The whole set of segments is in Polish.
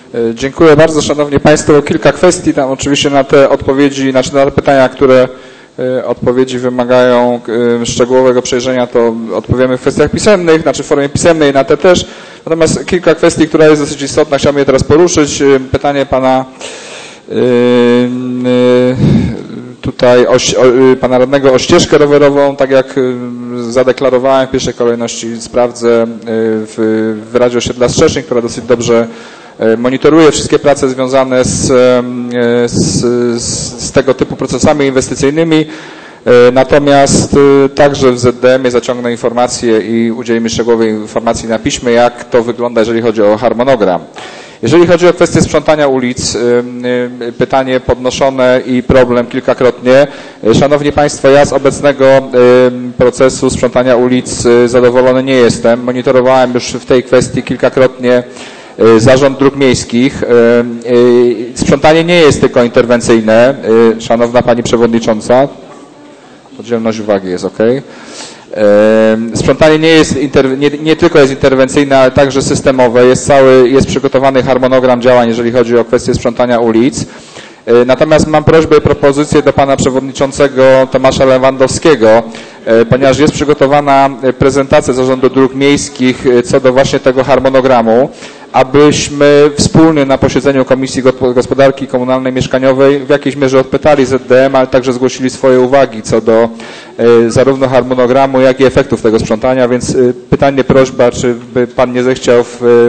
Dziękuję bardzo, Szanowni Państwo. Kilka kwestii, tam oczywiście na te odpowiedzi, znaczy na te pytania, które odpowiedzi wymagają szczegółowego przejrzenia, to odpowiemy w kwestiach pisemnych, znaczy w formie pisemnej, na te też. Natomiast kilka kwestii, która jest dosyć istotna, chciałbym je teraz poruszyć. Pytanie pana tutaj pana radnego o ścieżkę rowerową, tak jak zadeklarowałem, w pierwszej kolejności sprawdzę w Radzie Osiedla Strzeszyn, która dosyć dobrze monitoruje wszystkie prace związane z tego typu procesami inwestycyjnymi. Natomiast także w ZDM-ie zaciągnę informacje i udzielimy szczegółowej informacji na piśmie, jak to wygląda, jeżeli chodzi o harmonogram. Jeżeli chodzi o kwestię sprzątania ulic, pytanie podnoszone i problem kilkakrotnie. Szanowni Państwo, ja z obecnego procesu sprzątania ulic zadowolony nie jestem. Monitorowałem już w tej kwestii kilkakrotnie Zarząd Dróg Miejskich. Sprzątanie nie jest tylko interwencyjne. Szanowna Pani Przewodnicząca, podzielność uwagi jest ok. Sprzątanie nie tylko jest interwencyjne, ale także systemowe. Jest przygotowany harmonogram działań, jeżeli chodzi o kwestię sprzątania ulic. Natomiast mam prośbę i propozycję do pana przewodniczącego Tomasza Lewandowskiego, ponieważ jest przygotowana prezentacja Zarządu Dróg Miejskich co do właśnie tego harmonogramu, abyśmy wspólnie na posiedzeniu Komisji Gospodarki Komunalnej i Mieszkaniowej w jakiejś mierze odpytali ZDM, ale także zgłosili swoje uwagi co do zarówno harmonogramu, jak i efektów tego sprzątania, więc pytanie, prośba, czy by pan nie zechciał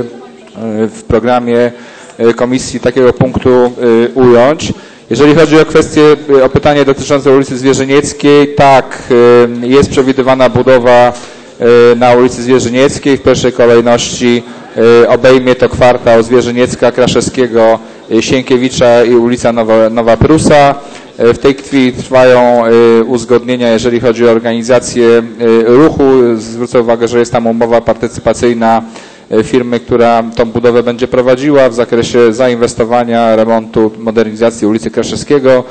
w programie Komisji takiego punktu ująć. Jeżeli chodzi o pytanie dotyczące ulicy Zwierzynieckiej, tak, jest przewidywana budowa na ulicy Zwierzynieckiej. W pierwszej kolejności obejmie to kwartał Zwierzyniecka, Kraszewskiego, Sienkiewicza i ulica Nowa Prusa. W tej chwili trwają uzgodnienia, jeżeli chodzi o organizację ruchu. Zwrócę uwagę, że jest tam umowa partycypacyjna firmy, która tą budowę będzie prowadziła w zakresie zainwestowania, remontu, modernizacji ulicy Kraszewskiego.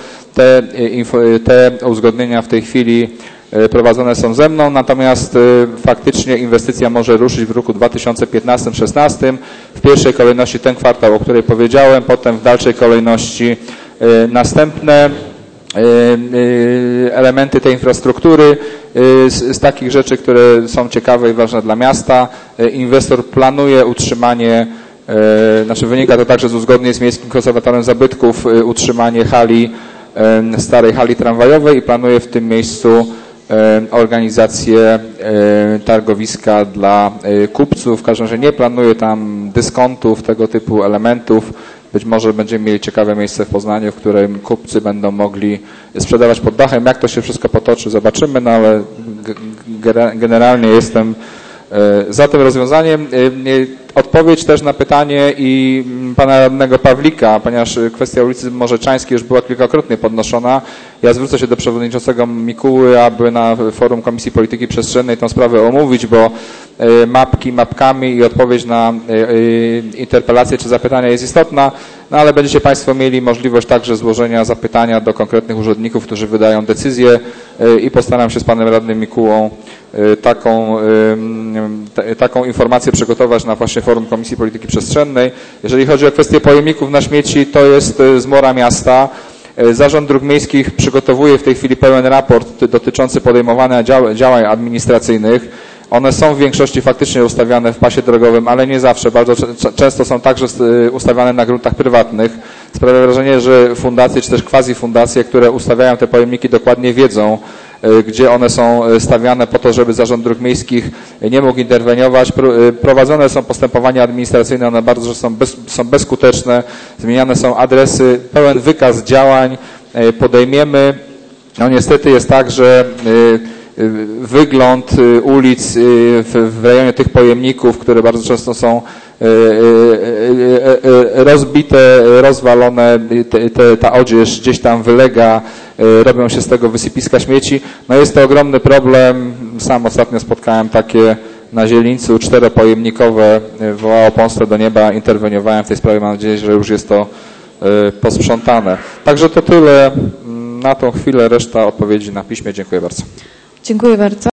Te uzgodnienia w tej chwili prowadzone są ze mną, natomiast faktycznie inwestycja może ruszyć w roku 2015-16. W pierwszej kolejności ten kwartał, o której powiedziałem, potem w dalszej kolejności następne elementy tej infrastruktury. Z takich rzeczy, które są ciekawe i ważne dla miasta, inwestor planuje utrzymanie, wynika to także z uzgodnień z Miejskim Konserwatorem Zabytków, utrzymanie starej hali tramwajowej i planuje w tym miejscu organizację targowiska dla kupców. W każdym razie nie planuje tam dyskontów, tego typu elementów. Być może będziemy mieli ciekawe miejsce w Poznaniu, w którym kupcy będą mogli sprzedawać pod dachem. Jak to się wszystko potoczy, zobaczymy, no ale generalnie jestem za tym rozwiązaniem. Odpowiedź też na pytanie i pana radnego Pawlika, ponieważ kwestia ulicy Morzeczańskiej już była kilkakrotnie podnoszona. Ja zwrócę się do przewodniczącego Mikuły, aby na forum Komisji Polityki Przestrzennej tę sprawę omówić, bo mapkami i odpowiedź na interpelacje czy zapytania jest istotna, no ale będziecie Państwo mieli możliwość także złożenia zapytania do konkretnych urzędników, którzy wydają decyzje i postaram się z panem radnym Mikułą taką informację przygotować na właśnie forum Komisji Polityki Przestrzennej. Jeżeli chodzi o kwestię pojemników na śmieci, to jest zmora miasta. Zarząd Dróg Miejskich przygotowuje w tej chwili pełen raport dotyczący podejmowania działań administracyjnych. One są w większości faktycznie ustawiane w pasie drogowym, ale nie zawsze. Bardzo często są także ustawiane na gruntach prywatnych. Sprawia wrażenie, że fundacje czy też quasi-fundacje, które ustawiają te pojemniki, dokładnie wiedzą, gdzie one są stawiane po to, żeby Zarząd Dróg Miejskich nie mógł interweniować. Prowadzone są postępowania administracyjne, one bardzo są bezskuteczne, zmieniane są adresy, pełen wykaz działań podejmiemy. No niestety jest tak, że wygląd ulic w rejonie tych pojemników, które bardzo często są rozbite, rozwalone, ta odzież gdzieś tam wylega, robią się z tego wysypiska śmieci. No jest to ogromny problem. Sam ostatnio spotkałem takie na Zielińcu 4-pojemnikowe, wołało pomstę do nieba, interweniowałem w tej sprawie, mam nadzieję, że już jest to posprzątane. Także to tyle na tą chwilę, reszta odpowiedzi na piśmie. Dziękuję bardzo. Dziękuję bardzo.